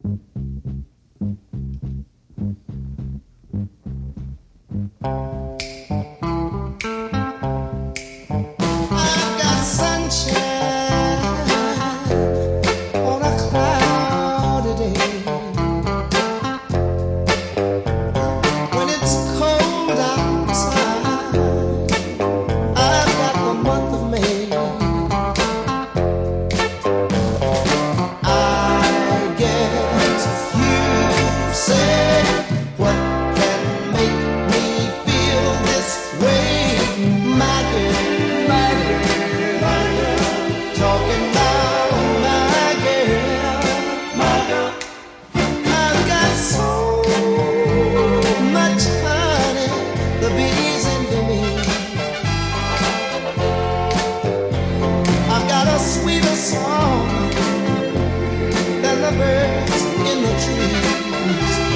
I've got sunshine on a cloudy day. When it's cold outside, I've got the month of May. I guess you say what can make me feel this way, my girl, my girl, my girl. Talking about my girl, my girl. I've got so much honey, the bees into me. I've got a sweeter song than the birds in the trees.